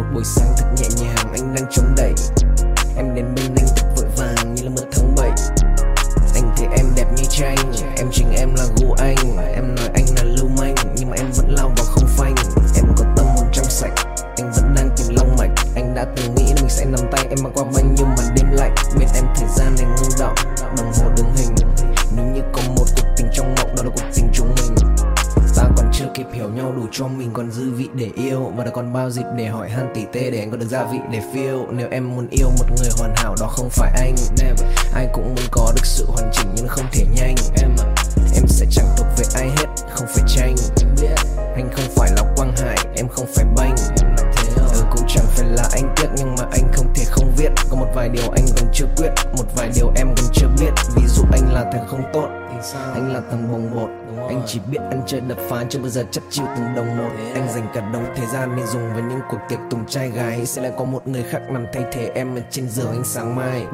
buổi sáng thật nhẹ nhàng, anh đang chống đẩy. Em đến bên anh thật vội vàng như là mưa tháng 7. Anh thấy em đẹp như tranh, em chính em là gu anh. Em nói anh là lưu manh, nhưng mà em vẫn lao vào không phanh. Em có tâm hồn trong sạch, anh vẫn đang tìm long mạch. Anh đã từng nghĩ mình sẽ nắm tay em mang qua bao nhiêu màn đêm lạnh. Bên em thời gian này ngưng động, đồng hồ đứng hình. Nếu như có một cuộc tình trong mộng, đó là cuộc tình chúng mình. Ta còn chưa kịp hiểu nhau đủ cho mình còn dư vị để yêu. Và đã còn bao dịp để hỏi han tỉ tê để anh có được gia vị để feel. Nếu em muốn yêu một người hoàn hảo đó không phải anh. Ai cũng muốn có được sự hoàn chỉnh nhưng không thể nhanh. Em sẽ chẳng thuộc về ai hết, không phải tranh. Anh không phải là Quang Hải, em không phải banh. Cũng chẳng phải là anh tiếc nhưng mà anh không thể không viết. Có một vài điều anh còn chưa quyết, một vài điều em còn chưa biết. Ví dụ anh là thằng không tốt, anh là thằng bồng bột. Anh chỉ biết ăn chơi đập phá, chưa bao giờ chấp chiêu từng đồng một. Anh dành cả đồng thời gian để dùng vào những cuộc tiệc tùng trai gái. Sẽ lại có một người khác nằm thay thế em ở trên giường anh sáng mai.